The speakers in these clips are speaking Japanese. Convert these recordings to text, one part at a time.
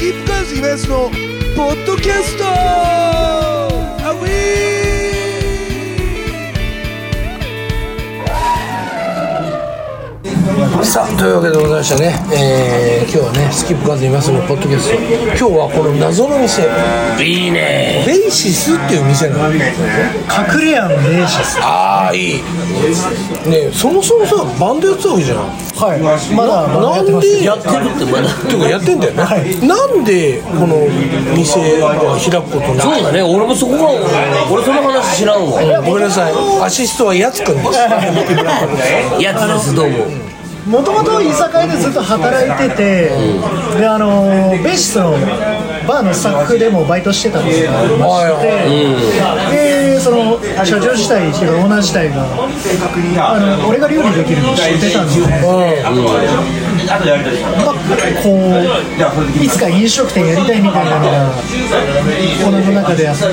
キープカーズイベントのポッドキャストアウィー。さあというわけでございましたね、今日はねスキップカーズイベントのポッドキャスト、今日はこの謎の店いいねベイシスっていう店なの。 隠れ家のベイシス。 ああいいね。そもそもさバンドやってたわけじゃん。 はい、まだやってます。 やってるってまだてかやってんだよね、はい、なんでこの店を開くことになった。 そうだね、俺もそこが俺その話知らんわ。 ごめんなさい、アシストはやつくんですやつです、どうも。 もともと居酒屋でずっと働いてて、でベーシスのバーのスタッフでもバイトしてたんですがありまして、でその社長自体っていうかオーナー自体が俺が料理できるの知ってたんで、こういつか飲食店やりたいみたいなのがオーナーの中であって、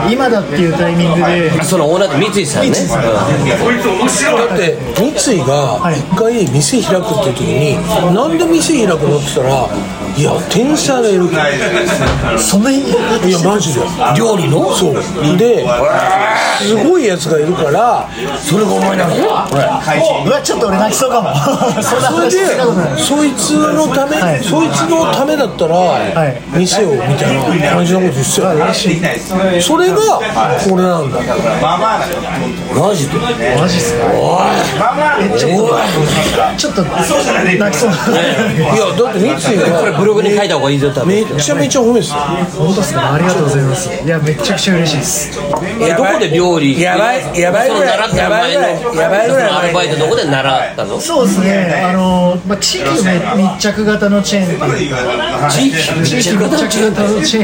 今だっていうタイミングでそのオーナーって三井さんね。 だって三井が一回店開くっていう時に、なんで店開くのって言ったら、いや天才がいるから。 そんなに、いやマジで料理のそうですごいやつがいるから、 それがお前なの。 うわちょっと俺泣きそうかもそんな話聞いたことない。 そいつのため、はい、そいつのためだったら、はい、店をみたいな感じのこと言ってたよ、それがこれなんだ。 マジでマジっすか。ちょっと泣きそう。 いやだって三井がこれブログに書いた方がいいぞ。 めちゃめちゃ褒めてた。 本当ですか。ありがとうございます。いやめちゃくちゃ嬉しいです。 どこで料理やばいぐらいアルバイトどこで習ったの。 そうですね、地域密着型のチェーンっていう地域密着型のチェーン一般的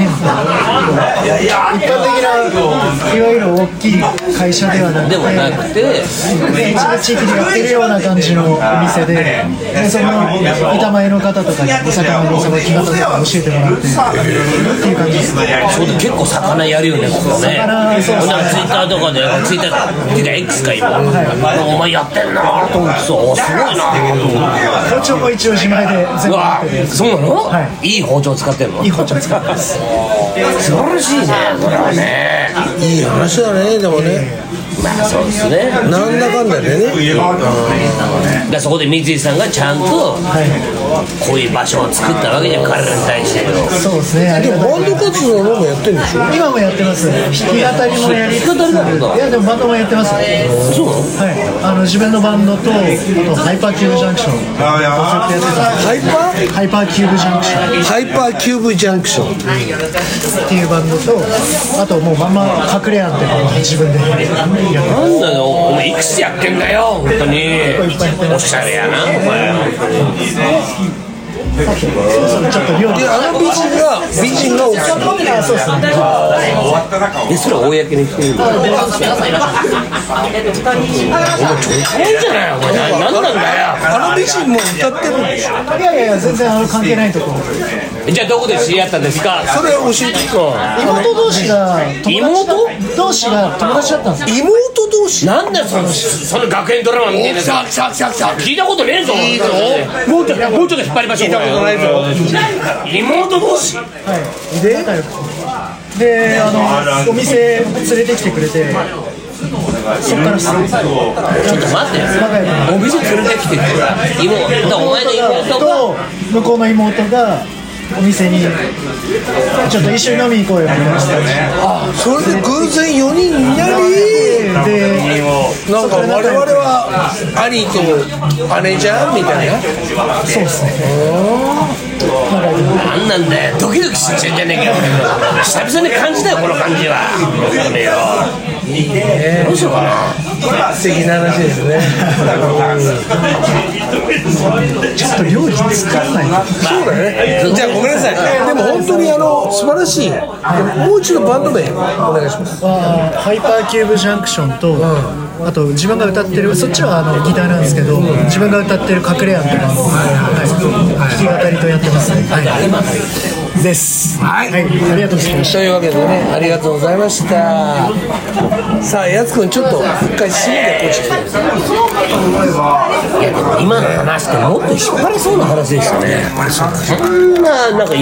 ないわゆる大きい会社ではなくて、 ではなくて一部地域でやってるような感じのお店で、その板前の方とかにお魚のさばき方とか教えてもらってっていう感じですね。 結構魚やるよね、ここね。ツイッターとかでツイッターっていうか X か今、お前やってんなと思ってさ、すごいな包丁も一応自前で全部持ってて。 そうなの、はい、いい包丁使ってんの。 いい包丁使ってます。 素晴らしいね、これはね。 いい話だね、でもね。 まあそうですね、 なんだかんだでね。 だそこで三井さんがちゃんとこういう場所を作ったわけじゃん、彼らに対しての。 そうですね。 でもバンド活動もやってるんでしょ。 今もやってます。弾き語りもやりつつ、いやでもバンドもやってます。 そうはい、自分のバンドと、あとハイパーキューブジャンクションずっとやってた。ハイパーキューブジャンクション、 ハイパーキューブジャンクションっていうバンドと、あともうまんま隠れ家ってバンド自分でやってます。 なんだよ、お前いくつやってんだよ、本当に。おしゃれやな、お前。 ちょっと料理。 で、美人が多かった。 そうですね。 で、それ公にしてるんだよ。お前ちょいちょいじゃないよ、お前。何なんだよ。 美人も歌ってるんでしょ。 いや全然関係ないところ。 じゃあどこで知り合ったんですか。 それ教えて。 妹同士が友達だったんですよ。 妹同士。 なんだよその学園ドラマみたいなさ。聞いたことねえぞ。もうちょっと引っ張りましょう。妹同士。 でお店連れてきてくれて、そっからちょっと待ってよ、お店連れてきてくれ妹、お前の妹と向こうの妹がお店にちょっと一緒に飲みに行こうよみたいな。 あ、それで偶然4人になり、でなんか我々は兄と姉じゃんみたいな。 そうですね。 なんだよ、ドキドキしちゃうんじゃねえかよ。久々に感じたよ、この感じは。 いいね。 どうしようかな。 素敵な話ですね。 ちょっと料理作らない。 そうだね。じゃあごめんなさい。でも本当に素晴らしい。もう一度バンド名お願いします。 ハイパーキューブジャンクションと、あと自分が歌ってる、そっちはギターなんですけど、自分が歌ってる隠れ家っていうのを弾き語りとやってますね。です。はい、ありがとうございました。 というわけでね、ありがとうございました。さあ、やつくんちょっと一回締めてこっち来て。 いやでも今の話ってもっと引っ張れそうな話でしたね。やっぱりそうだね。そんななんか妹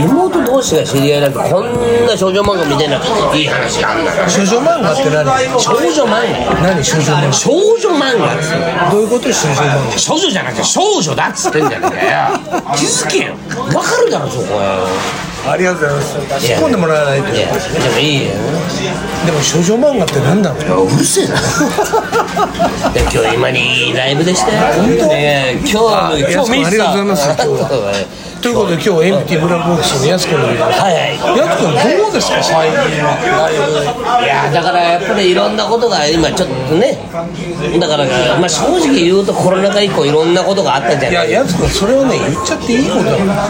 人同士が知り合いなんてこんな少女漫画みたいないい話があんだよ。 少女漫画って何？ 少女漫画。 何少女漫画？ 少女漫画っつってどういうこと少女漫画？ 少女じゃなくて少女だっつってんじゃねえかよ。気づけよ。わかるだろそこは。 ありがとうございます。突っ込んでもらわないと。 いやでもいいよ。 でも少女漫画って何だろう。 うるせえな。で今日今にいいライブでしたよ。ね今日見てた。 ありがとうございますということで今日エンプティブラックボックスのやすくんの見てます。 はいはい。 やすくんどうですか最近はライブ。 いやだからやっぱりいろんなことが今ちょっとね。だからまあ正直言うとコロナ禍以降いろんなことがあったじゃない。 いややすくんそれをね言っちゃっていいことだから。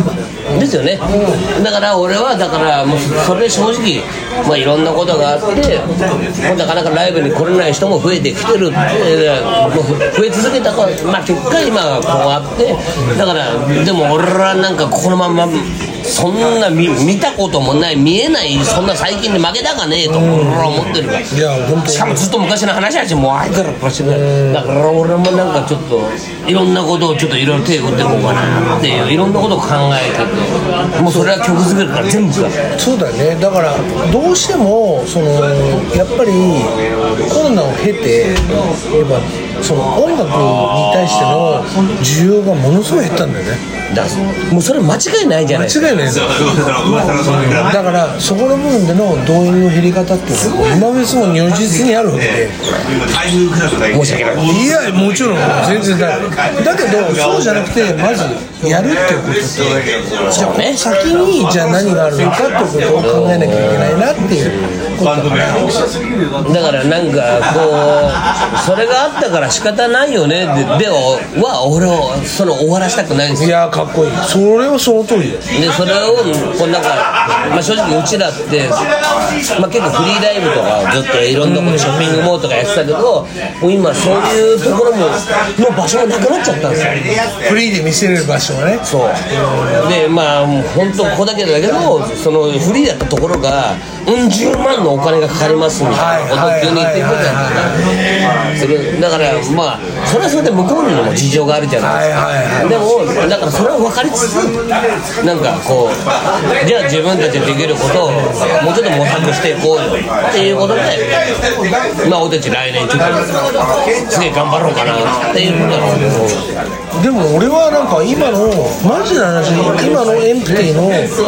ですよね。だから俺はだからもうそれ正直まあいろんなことがあってなかなかライブに来れない人も増えてきてるってもう増え続けたからまあ結果今はこうあってだからでも俺らなんかこのままそんな 見たこともない見えないそんな最近で負けたかねえと俺は思ってるから。 いや本当しかもずっと昔の話だしもうあいからっしてるだから俺もなんかちょっといろんなことをちょっといろいろ手を打っていこうかなっていういろんなことを考えててもうそれは曲作るから全部だ。 そうだね。だからどうしてもそのやっぱりコロナを経てやっぱその音楽に対しての需要がものすごい減ったんだよね。 もうそれ間違いないじゃない。 間違いないですよ。だからそこの部分での動員の減り方っていうのは今別も如実にあるわけで申し訳ない。 いやもちろん全然だけどそうじゃなくてまずやるっていうことってじゃあね先にじゃあ何があるのかっていうことを考えなきゃいけないなっていうことだからだからなんかこうそれがあったから仕方ないよねでは俺をその終わらせたくないんですよ。 いやかっこいい。それはその通りでそれをこうなんか、まあ、正直うちらって、まあ、結構フリーライブとかずっといろんなことショッピングモールとかやってたけどもう今そういうところもの場所がなくなっちゃったんですよ。 フリーで見せれる場所がね。 そうでまあ本当ここだけだけどそのフリーだったところが10万のお金がかかりますみたいなこと急に言ってくるじゃないですか。だからまあそれはそれで向こうにも事情があるじゃないですか。でもだからそれを分かりつつなんかこうじゃあ自分たちでできることをもうちょっと模索していこうよっていうことでまあ俺たち来年ちょっとすげえ頑張ろうかなっていうことなんですけど。 でも俺はなんか今のマジな話今のエンプティの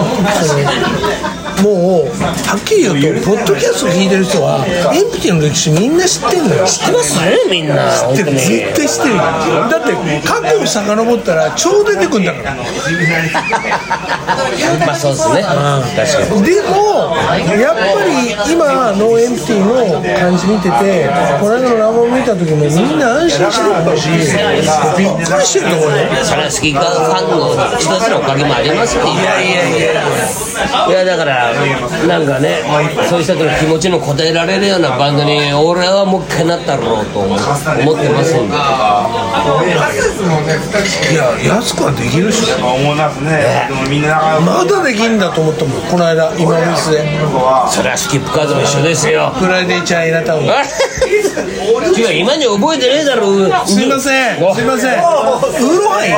もうはっきり言うとポッドキャスト聞いてる人はエンプティの歴史みんな知ってんのよ。 知ってますみんな知ってる絶対知ってる。だって過去を遡ったら超出てくんだからまあそうですね、確かに。 でもやっぱり今のエンプティの感じ見ててこの間のラボを見た時もみんな安心してると思うしびっくりしてると思うよ。 それは好きファンの一つのおかげもありますよ。いやだからなんかねそういう人たちの気持ちの応えられるようなバンドに俺はもう一回なったろうと思ってますんで。 いや安くはできるし思いますね。 まだできんだと思ったもんこの間今のスで。 それはスキップカードも一緒ですよ。 フライデーチャイナタウン今に覚えてねえだろ。 すいませんすいませんウーロンハイ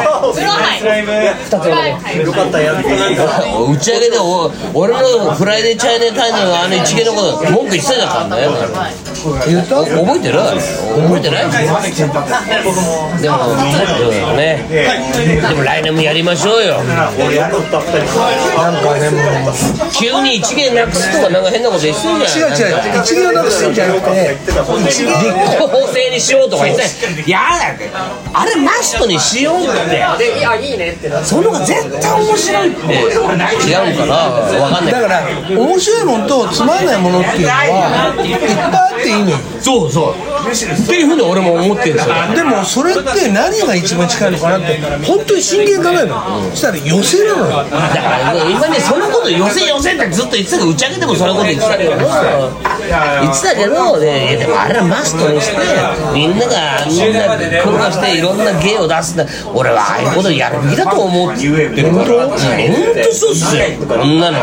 よかったやって打ち上げで俺のフライデーチャイナタウンの一芸のこと文句言ってたじゃんね。 言った？ 覚えてる？覚えてない？でもねでも来年もやりましょうよ。 なんかねもう急に一芸なくすとかなんか変なこと言ってるじゃん。 違う一芸をなくすんじゃなくて立候補制にしようとか言ってやだってあれマストにしようってその方が絶対面白いって違うのかな分かんないだから面白いものとつまんないものっていうのはいっぱいあっていいのよ。 そうっていうふうに俺も思ってるんですよ。 でもそれって何が一番近いのかなって本当に真剣に考えるの、そしたら寄せなのよ。 だから今ねそのこと寄せってずっと言ってたけど打ち上げでもそのこと言ってたけどでもあれはマストにしてみんなが苦労していろんな芸を出すんだ。俺はああいうことやるべきだと思ってるから。本当そうっすよこんなの。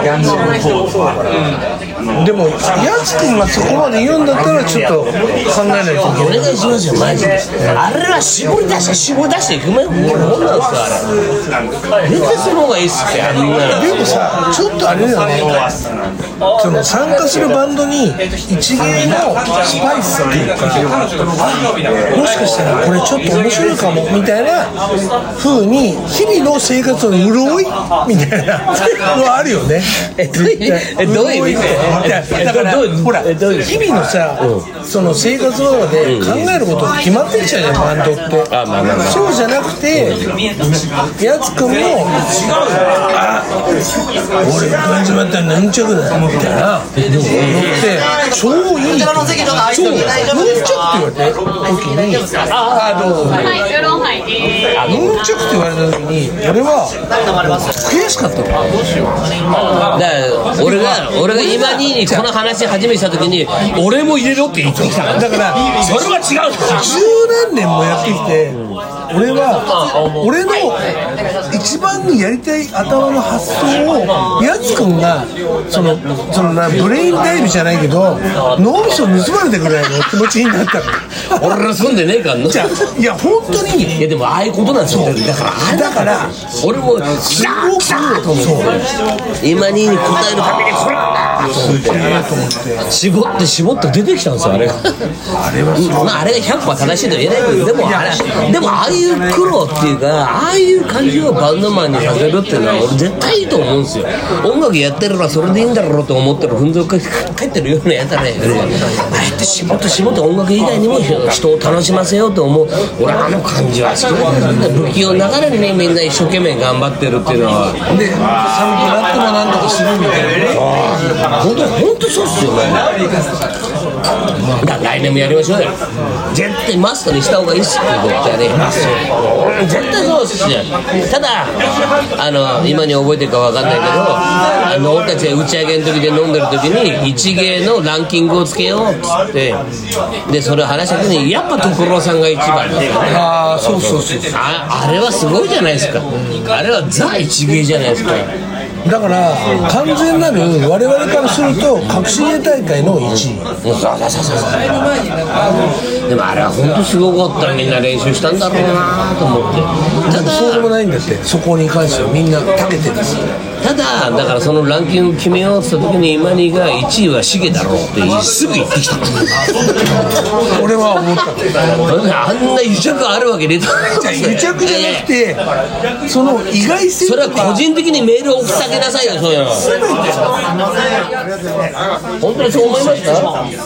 でもやつくんがそこまで言うんだったらちょっと考えないといけない。 お願いしますよマジで。あれは絞り出していくもんなんですよあれ。絶対その方がいいっすってあんなの。 でもさちょっとあれだよね、その参加するバンドに一芸のスパイスっていうか、もしかしたらこれちょっと面白いかもみたいな風に日々の生活の潤いみたいなのはあるよね。 どういう意味？ だからほら日々のさ、その生活の中で考えることって決まってきちゃうじゃん、バンドって。そうじゃなくて、やつくんも俺が感じまったらヌンチャクだみたいなのって超いい。そうヌンチャクって言われた時に、ヌンチャクって言われた時に俺は悔しかったの。 だから俺が今にこの話初めてした時に俺も入れろって言ってきたから、 だからそれは違う。 十何年もやってきて、俺の一番にやりたい頭の発想をやつくんがそのブレインダイブじゃないけど脳みそ盗まれてくらいの気持ちになったの。 俺ら住んでねえからの。 じゃあいや本当に、 いやでもああいうことなんですよ。だから俺もすごく今に答えるためにこれなんだと思って絞って出てきたんですよ、あれが。あれが 100% 正しいとは言えないけど、でもああいう苦労っていうか、ああいう感じをバンドマンにさせるっていうのは俺絶対いいと思うんですよ。音楽やってればそれでいいんだろうと思ってるふんぞり返ってるようなやつらやあえて絞って音楽以外にも人を楽しませようと思う。俺あの感じは好きだ。不器用ながらにね、みんな一生懸命頑張ってるっていうのはで寒くなってもなんとかするみたいなね。 本当そうっすよね。来年もやりましょうよ。絶対マストにした方がいいっすって言ってね。絶対そうっすよ。ただ今に覚えてるか分かんないけど、俺たちが打ち上げの時で飲んでる時に一芸のランキングをつけようっつって、でそれを話した時にやっぱ所さんが一番だったよね。 ああそうあれはすごいじゃないですか。あれはザ一芸じゃないですか。 だから完全なる我々からすると革新栄大会の1位。 でもあれは本当すごかったらみんな練習したんだろうなと思って。 ただそうでもないんだって、そこに関してはみんな長けてるんですよ。 ただからそのランキング決めようって言った時に今にが1位はシゲだろうってすぐ言ってきた。 俺は思った。 あんな癒着あるわけねえと。 癒着じゃなくて、その意外性とか。 それは個人的にメールを送ってあげなさいよ、そういうの。本当にそう思いました？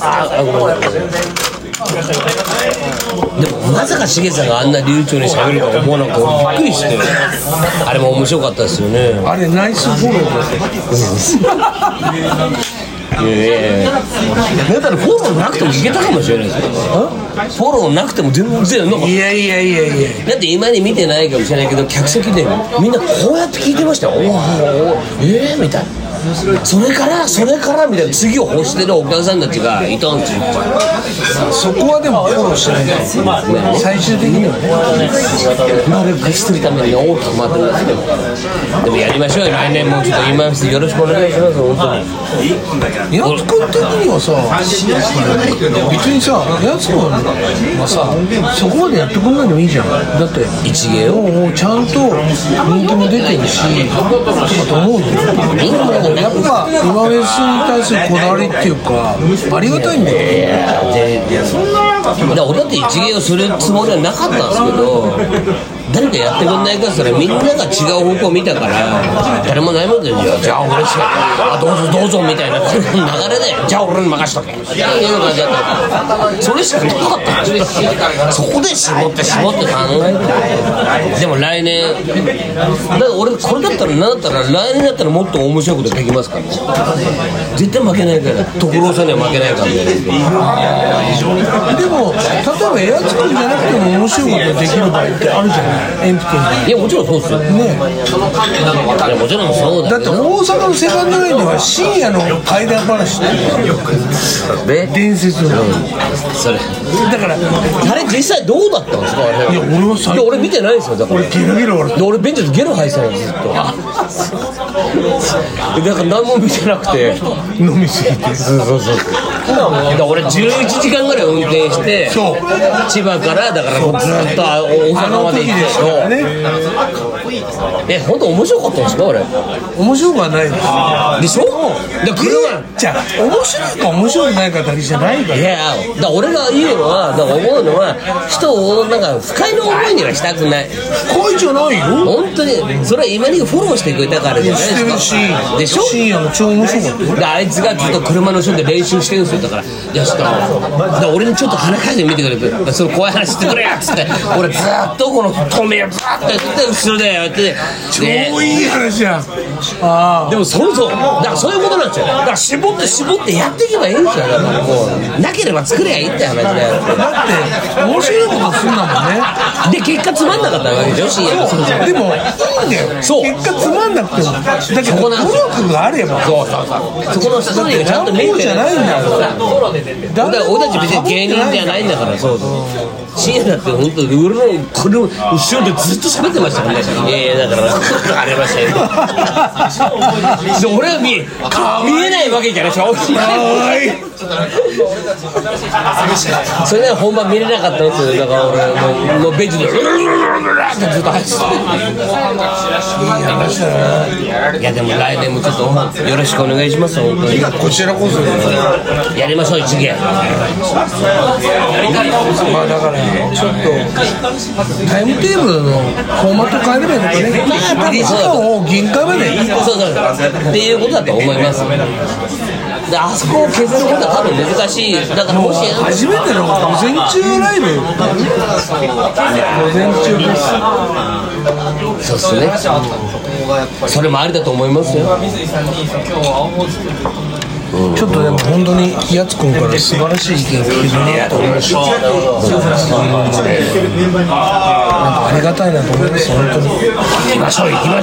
でもまさかしげさんがあんな流暢に喋るとは思わなくてびっくりして、あれも面白かったですよね。 あれナイスフォローだったらフォローなくてもいけたかもしれないですよ。フォローなくても全然なんか、いやだって今に見てないかもしれないけど客席でみんなこうやって聞いてましたよ。みたいな。それからみたいな次を欲してるお客さんたちがいたんですよ。 そこはでもフォローしないと、最終的にはね丸くするために大きく回ってますけど、でもやりましょうよ。来年もちょっと今よろしくお願いします。本当にやつくん的にはさ、別にさ、やつくんはさそこまでやってくんないのもいいじゃん。だって一芸をちゃんと人気も出てるしと思うよ。やっぱ今フェスに対するこだわりっていうかありがたいんだよ。 俺だって一芸をするつもりはなかったんですけど、誰かやってくんないかって言ったらみんなが違う方向を見たから誰もないもんで、じゃあ俺しかどうぞみたいな流れで、じゃあ俺に任しとけっていう感じだったから、それしかなかったんですよ。そこで絞って考えて。でも来年だから俺これだったら何だったら来年だったらもっと面白いことできますからね。絶対負けないから、所さんには負けないからね。 でも例えばやつくんじゃなくても面白いことできる場合ってあるじゃない。エンプティー。 いやもちろんそうですよね。いやもちろんそうだ。 だって大阪のセカンドラインでは深夜の怪談話って伝説の、 それだからあれ実際どうだったんですか？あれ。 いや俺は最高。 俺見てないですよ。だから俺ゲラ笑って、 俺ベンチでゲロ吐いてたのずっと。だから何も見てなくて飲みすぎて。 そうら俺11時間ぐらい運転して千葉からだからずっと大阪まで行って本当面白かったんですか俺面白くはないでしょだからじゃあ面白いか面白くないかだけじゃないからいやだ俺が言うのはだから思うのは人をなんか不快な思いにはしたくない不快じゃないよ本当にそれは今にフォローしてくれたからじゃないですかしてるしでしょ深夜の超面白かったよであいつがずっと車の後ろで練習してるんですよだからいやちょっとだから俺にちょっと鼻かいてみてくれてその怖い話してくれやっつって俺ずっとこの止めをずっとやって後ろでやって超いい話やあでもそうだからそういうことなんですよだから絞ってやっていけばいいんですよだからもうなければ作ればいいって話だよだって面白いことするんだもんねで結果つまんなかったわけでしょ深夜のでもいいんだよそう結果つまんなくてもだけど努力があればそこのストーリーがちゃんと見えてじゃないんだよ俺たち別に芸人じゃないんだからそう深夜だって本当に俺の後ろでずっと喋ってましたもんねいやだからありましたよで俺は見えないわけじゃないでしょそれで本番見れなかったんですよだから俺もうベンチでってずっと入っていい話だねいやでも来年もちょっとよろしくお願いします本当にこちらこそやりましょう一芸まあだからちょっとタイムテーブルのフォーマット変えればいいのかね2時間を限界までそうっていうことだと思いますであそこを削ることは多分難しいだからもし初めての午前中ライブ午前中ですそうっすねそれもありだと思いますよちょっとでも本当にやつくんから素晴らしい意見聞けるなと思いましたありがたいなと思います本当に行きましょうや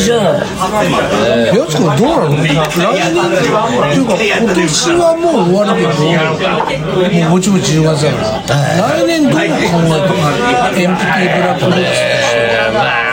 つくんどうなの来年っていうか今年はもう終わるけどもうぼちぼち10月だから来年どう考えてエンプティブラックボックスとして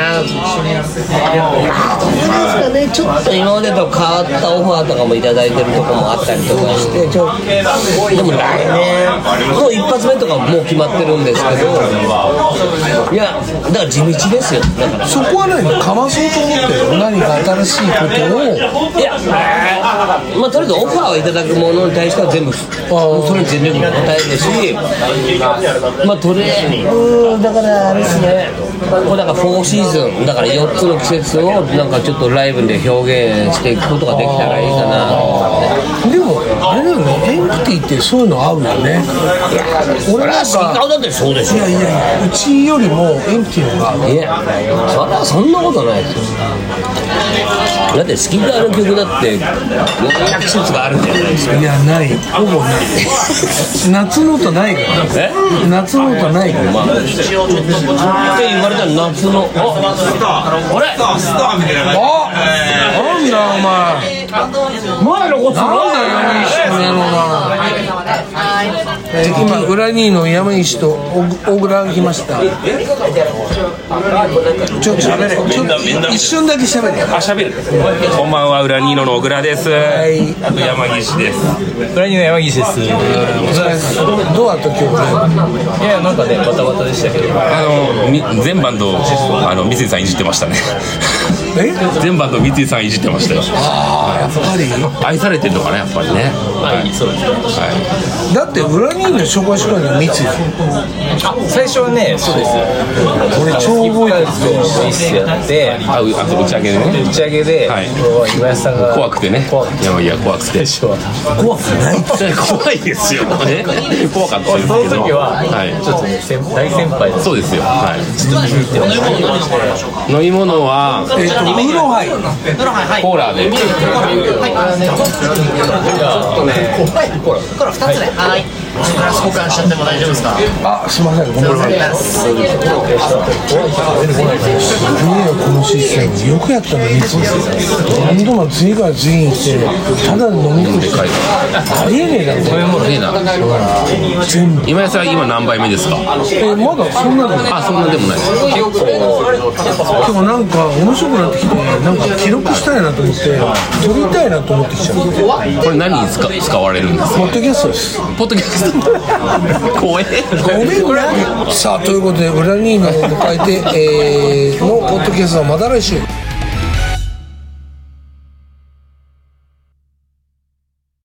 ちょっと今までと変わったオファーとかもいただいてるとこもあったりとかしてでも来年の一発目とかもう決まってるんですけどいやだから地道ですよだからそこは何かまそうと思ってる何か新しいことをいやまあとりあえずオファーをいただくものに対しては全部それに全力で答えるしまあとりあえずだからあれですねこれだから4シーズンだから4つの季節をなんかちょっとライブで表現していくことができたらいいかなでもあれだよねエンプティってそういうの合うよね俺なんかスピーカーだってそうでしょいやうちよりもエンプティの方が合ういやそれはそんなことないですよだってスキーカーの曲だっていろんな季節があるんじゃないですかいやないほぼない夏の歌ないから夏の歌ないからまあって言われたら夏のあれなんだお前前のことなんだ山西とやろうな今裏にの山西と小倉が来ましたちょっと一瞬だけ喋れ喋るこんばんは裏ニーノの小倉です、あと山岸です裏ニーノ山岸です。 どうだった今日いやなんかねバタバタでしたけど全バンド三井さんいじってましたね全バンド三井さんいじってましたよやっぱり愛されてるのかなやっぱりねそうですね、 だって裏にの紹介しろよ三井最初はねそうです俺超覚えてるミスやってあ打ち上げでね打ち上げで、今安さんが怖くてねいや怖くて怖くない怖いですよね怖かったですそのけど時は、ちょっとね大先輩ですそうですよ飲み物はウーロンハイコーラでちょっとねコーラ2つねはいグラス交換しちゃっても大丈夫ですか？ あ、すいません、ごめんなさい。いいよ、このシステム。よくやったのに、何度も次から次に来て、ただ飲み食いありえねえだろ、これ。 いいな。 全部。 今井さん今何杯目ですか？ まだそんなの。 あ、そんなでもない。 今日なんか面白くなってきて、なんか記録したいなと思って、撮りたいなと思ってきちゃう。 これ何に使われるんですか？ ポッドキャストです。 ポッドキャスト。怖え。 ごめんな。さあ、ということで、裏に今を迎えて、のポッドキャストはまた来週。